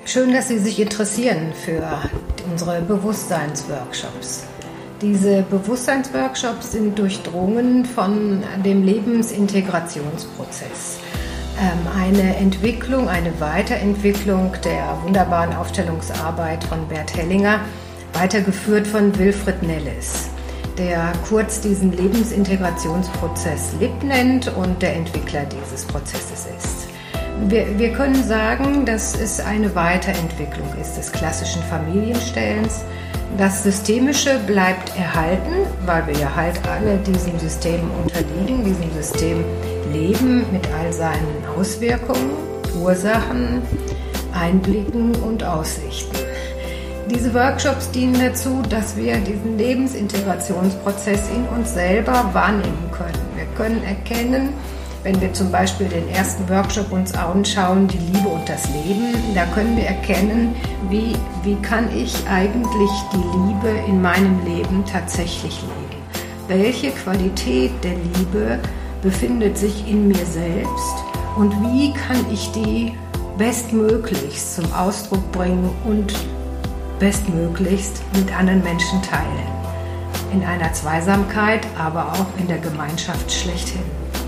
Schön, dass Sie sich interessieren für unsere Bewusstseinsworkshops. Diese Bewusstseinsworkshops sind durchdrungen von dem Lebensintegrationsprozess. Eine Entwicklung, eine Weiterentwicklung der wunderbaren Aufstellungsarbeit von Bert Hellinger, weitergeführt von Wilfried Nelles, der kurz diesen Lebensintegrationsprozess LIP nennt und der Entwickler dieses Prozesses ist. Wir können sagen, dass es eine Weiterentwicklung ist des klassischen Familienstellens. Das Systemische bleibt erhalten, weil wir ja halt alle diesem System unterliegen, diesem System leben mit all seinen Auswirkungen, Ursachen, Einblicken und Aussichten. Diese Workshops dienen dazu, dass wir diesen Lebensintegrationsprozess in uns selber wahrnehmen können. Wir können erkennen, wenn wir zum Beispiel den ersten Workshop uns anschauen, die Liebe und das Leben, da können wir erkennen, wie kann ich eigentlich die Liebe in meinem Leben tatsächlich leben? Welche Qualität der Liebe befindet sich in mir selbst und wie kann ich die bestmöglichst zum Ausdruck bringen und bestmöglichst mit anderen Menschen teilen? In einer Zweisamkeit, aber auch in der Gemeinschaft schlechthin.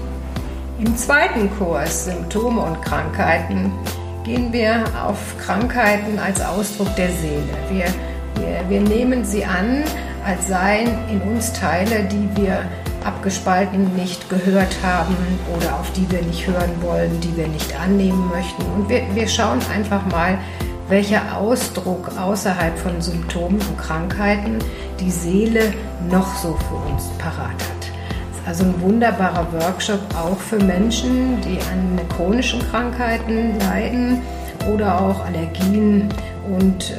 Im zweiten Kurs Symptome und Krankheiten gehen wir auf Krankheiten als Ausdruck der Seele. Wir nehmen sie an, als seien in uns Teile, die wir abgespalten nicht gehört haben oder auf die wir nicht hören wollen, die wir nicht annehmen möchten. Und wir schauen einfach mal, welcher Ausdruck außerhalb von Symptomen und Krankheiten die Seele noch so für uns parat hat. Also ein wunderbarer Workshop auch für Menschen, die an chronischen Krankheiten leiden oder auch Allergien und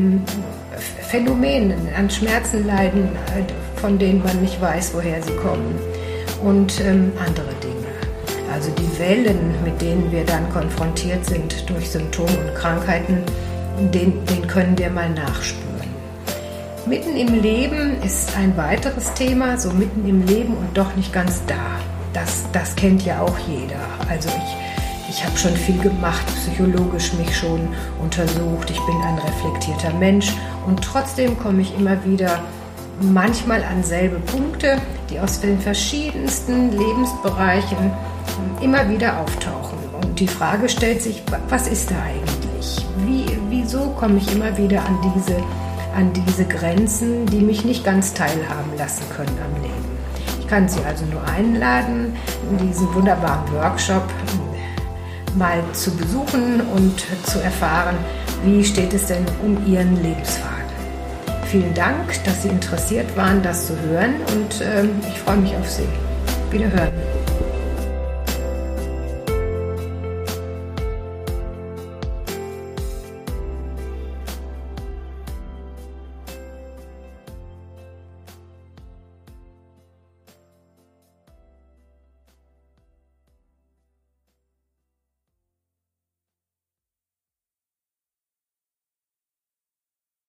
Phänomenen, an Schmerzen leiden, von denen man nicht weiß, woher sie kommen und andere Dinge. Also die Wellen, mit denen wir dann konfrontiert sind durch Symptome und Krankheiten, den können wir mal nachspüren. Mitten im Leben ist ein weiteres Thema, so mitten im Leben und doch nicht ganz da. Das kennt ja auch jeder. Also ich habe schon viel gemacht, psychologisch mich schon untersucht. Ich bin ein reflektierter Mensch und trotzdem komme ich immer wieder manchmal an selbe Punkte, die aus den verschiedensten Lebensbereichen immer wieder auftauchen. Und die Frage stellt sich, was ist da eigentlich? Wieso komme ich immer wieder an diese Grenzen, die mich nicht ganz teilhaben lassen können am Leben. Ich kann Sie also nur einladen, diesen wunderbaren Workshop mal zu besuchen und zu erfahren, wie steht es denn um Ihren Lebensfaden. Vielen Dank, dass Sie interessiert waren, das zu hören und ich freue mich auf Sie. Wiederhören.